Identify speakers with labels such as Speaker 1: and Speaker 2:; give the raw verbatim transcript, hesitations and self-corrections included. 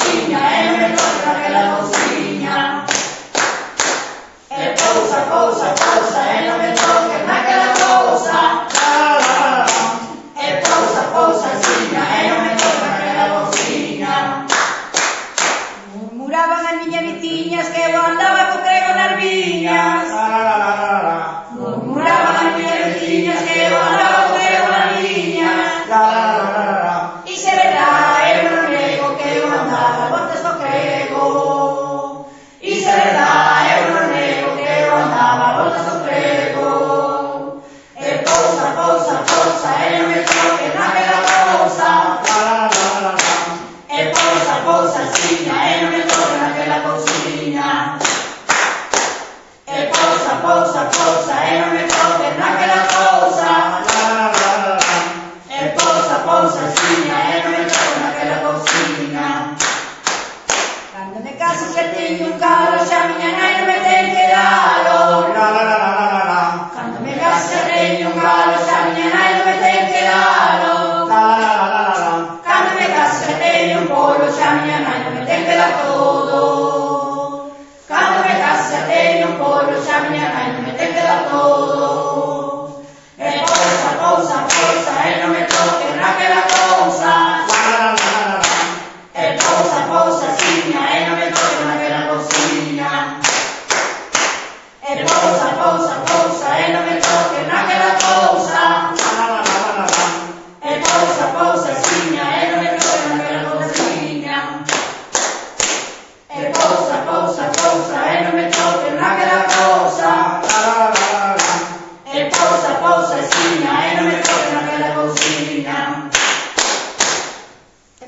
Speaker 1: cociña e non me toque naquela cociña. E pousa, pousa, pousa e non me toque naquela cousa. E pousa, pousa, ciña e non me toque naquela cociña. Murmuraban as miñas veciñas que eu andaba co crego nas viñas. Murmuraban as miñas veciñas que eu andaba co crego nas viñas. E se verá, eu non nego que eu andaba botas co crego. E se verá, eu non nego que eu andaba botas co crego. E pousa, pousa, pousa e non me toque naquela cousa. E pousa, pousa, ciña e non me toque naquela cousiña. E pousa, pousa, pousa e non me toque naquela cousa. E pousa, pousa, ciña e non me toque naquela cousiña. Cando me caso xa teño un carro, xa miña nai non me